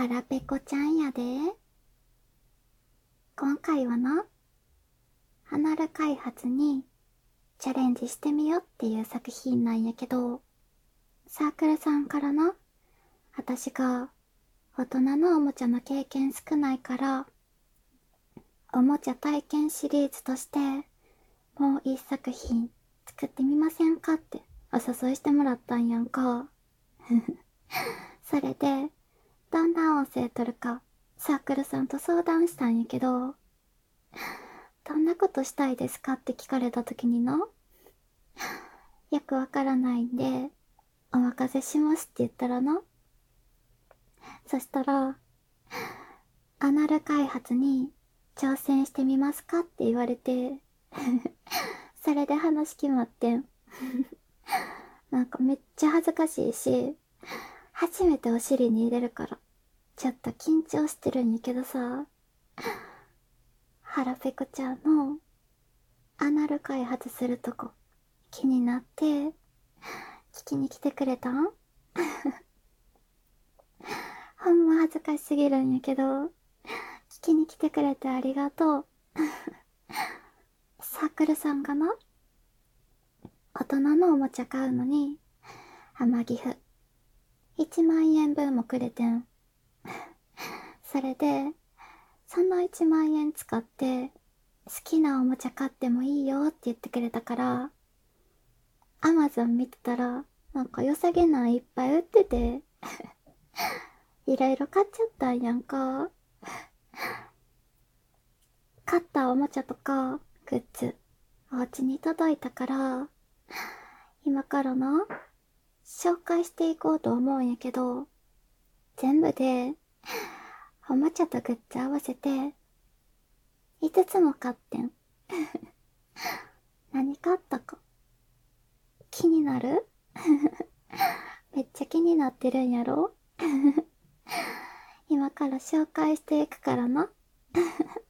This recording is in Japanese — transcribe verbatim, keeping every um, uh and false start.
腹ペコちゃんやで。今回はな、離れ開発にチャレンジしてみようっていう作品なんやけど、サークルさんからな、私が大人のおもちゃの経験少ないから、おもちゃ体験シリーズとして、もう一作品作ってみませんかってお誘いしてもらったんやんか。それで、どんな音声取るか、サークルさんと相談したんやけど、どんなことしたいですかって聞かれた時にな、よくわからないんで、お任せしますって言ったらな、そしたら、アナル開発に挑戦してみますかって言われて、それで話決まってん。なんかめっちゃ恥ずかしいし、初めてお尻に入れるから、ちょっと緊張してるんやけどさ、腹ペコちゃんのアナル開発するとこ気になって聞きに来てくれたん？ほんま恥ずかしすぎるんやけど、聞きに来てくれてありがとう。サークルさんがな、大人のおもちゃ買うのに浜岐阜いちまん円分もくれてん。それでそのいちまん円使って好きなおもちゃ買ってもいいよって言ってくれたから、アマゾン見てたらなんか良さげなんいっぱい売ってて、いろいろ買っちゃったんやんか。買ったおもちゃとかグッズお家に届いたから、今からな紹介していこうと思うんやけど、全部でおもちゃとグッズ合わせていつつも買ってん。何買ったか気になる？めっちゃ気になってるんやろ？今から紹介していくからな。